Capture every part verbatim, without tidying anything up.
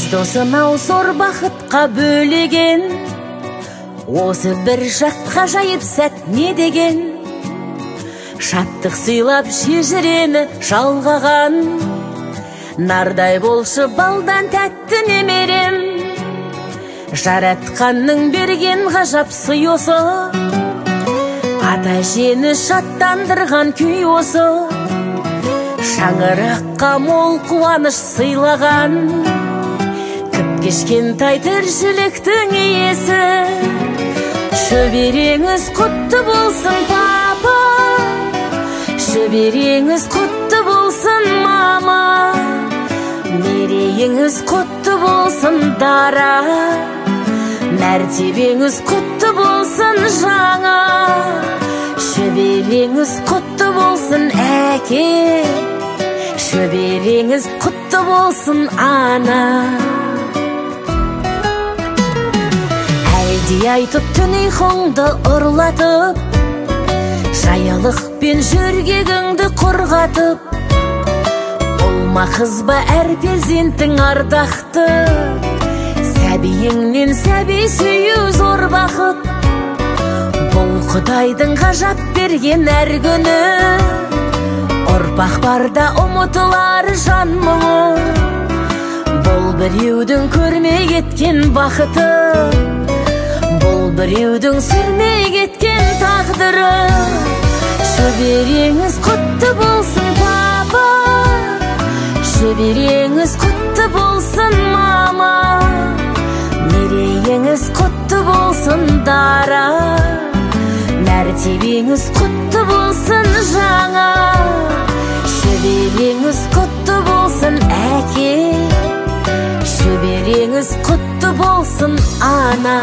досынау зор бақытқа бөлеген, осы бір жаққа жайып сәт не деген, шаттық сыйлап шежіремі жалғаған, нардай болшы балдан тәтті немерем. Жаратқанның берген ғажап сый осы, ата-әжені шаттандырған күй осы, шаңыраққа мол қуаныш сыйлаған, кіп-кішкентай тіршіліктің иесі. Шөбереңіз құтты болсын, папа, шөбереңіз құтты болсын, мама, мерейіңіз құтты болсын, дара, мәртебеңіз құтты болсын, жаңа. Шөбереңіз құтты болсын, әке, шөбереңіз құтты болсын, ана. Әлде айтып түн ұйқыңды ұрлатып, жаялықпен жөргегіңді құрғатып, болма қыз ба әр перзенттің ардақты, сәбиіңнен сәби сүю зор бақыт. Бұл Құдайдың ғажап берген әр күні, ұрпақ барда ұмытылар жан мұңы. Бұл біреудің көрмей кеткен бақыты, бұл біреудің сүрмей кеткен тағдыры. Шөбереңіз құтты болсын, папа, шөбереңіз құтты болсын, мама, мерейіңіз құтты болсын, дара, мәртебеңіз құтты болсын, жаңа. Шөбереңіз құтты болсын, әке, шөбереңіз құтты болсын, ана.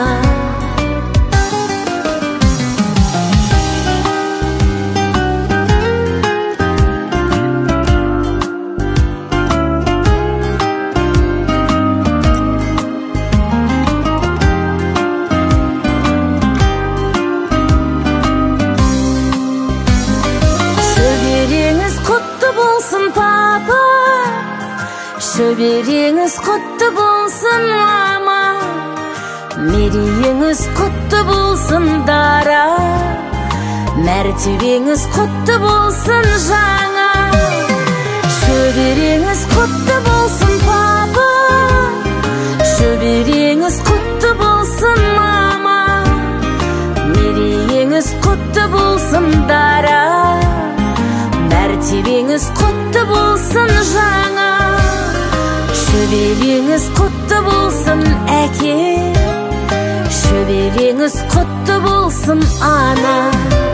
Шөбереңіз құтты болсын, мама, мерейіңіз құтты болсын, дара, мәртебеңіз құтты болсын, жаңа. Шөбереңіз құтты болсын, папа, шөбереңіз құтты болсын, мама, мерейіңіз құтты болсын, дара, мәртебеңіз құтты болсын, жаңа. Шөбереңіз құтты болсын, әке, шөбереңіз құтты болсын, ана.